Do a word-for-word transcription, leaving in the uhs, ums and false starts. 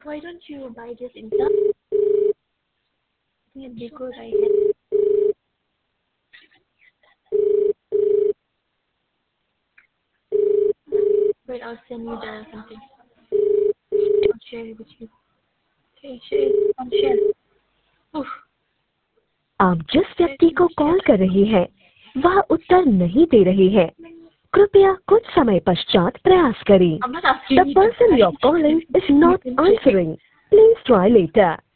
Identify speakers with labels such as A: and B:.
A: Why don't you buy this in stock? I think it'd be good. I had. Wait, I'll send you the something. I'll share it with you. Okay, share it. I'll share. Oof.
B: आप जिस व्यक्ति को call कर रही हैं वह उत्तर नहीं दे रही है, कृपया कुछ समय पश्चात प्रयास करें।
A: I'm not asking
B: The
A: you to
B: person
A: buy.
B: you're calling is not answering. Please try later.